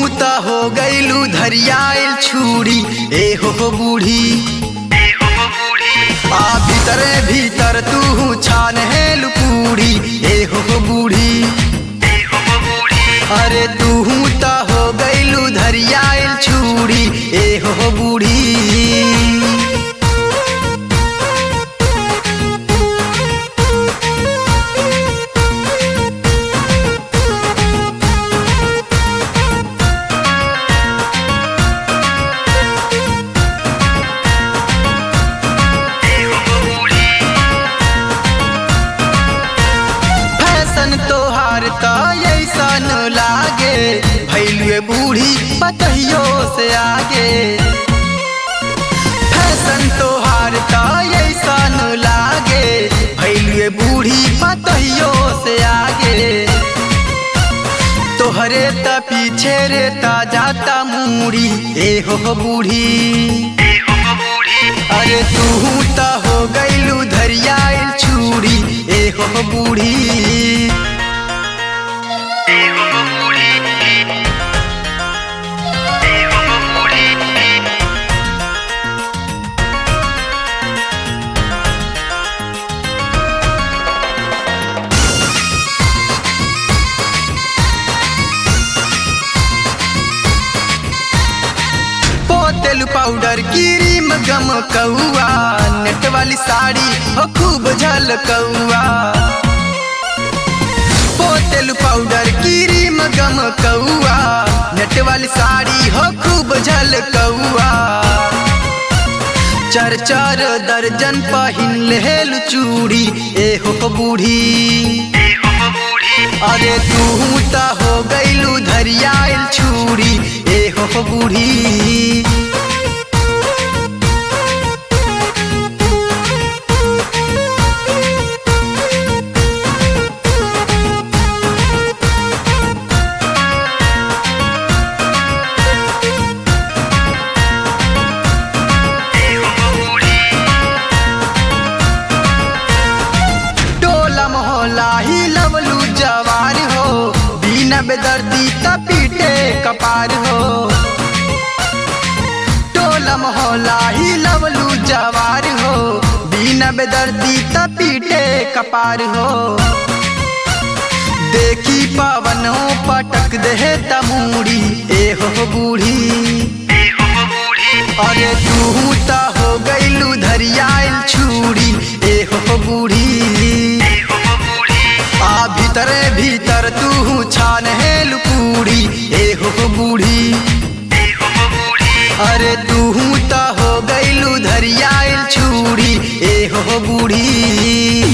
त हो गईलू धरियाइल छुरी ए हो बूढ़ी। आ भीतरे भीतर तू छान हेल पूरी ए हो बूढ़ी। अरे तू त हो गईलू धरियाइल छुरी ए हो बूढ़ी। तोहार त ऐसन लागे भैलुए बूढ़ी पतहियो से आगे। फैशन तोहार त ऐसन लागे भैलुए बूढ़ी पतहियो से आगे। तोहरे त पीछे रे ता जाता मूड़ी ए हो बूढ़ी। अरे तू त हो गईलू धरियाइल छुरी ए हो बूढ़ी। तेल पाउडर क्रीम गम कौआ नेट वाली साड़ी हो खूब झलकौआ। तेल पाउडर क्रीम गम कौआ नेट वाली साड़ी हो खूब झलकौआ। चार चार दर्जन पहिन लेलू चूड़ी ए हो बूढ़ी। अरे तू त हो गईलू धरियाइल छुरी ए हो बूढ़ी। ही लवलू जवार हो बिना बेदर्दी त पीटे कपार हो। टोला मोहल्ला ही लवलू जवार हो बिना बेदर्दी त पीटे कपार हो। देखी पवनों पटक दे तमूड़ी ए हो बूढ़ी। अरे तू त हो गईलू धरियाइल छुरी ए हो बूढ़ी। आ भीतरे भीतर तू छान हेल पूरी ए हो बूढ़ी। अरे तू त हो गईलू धरियाइल छुरी ए हो बूढ़ी।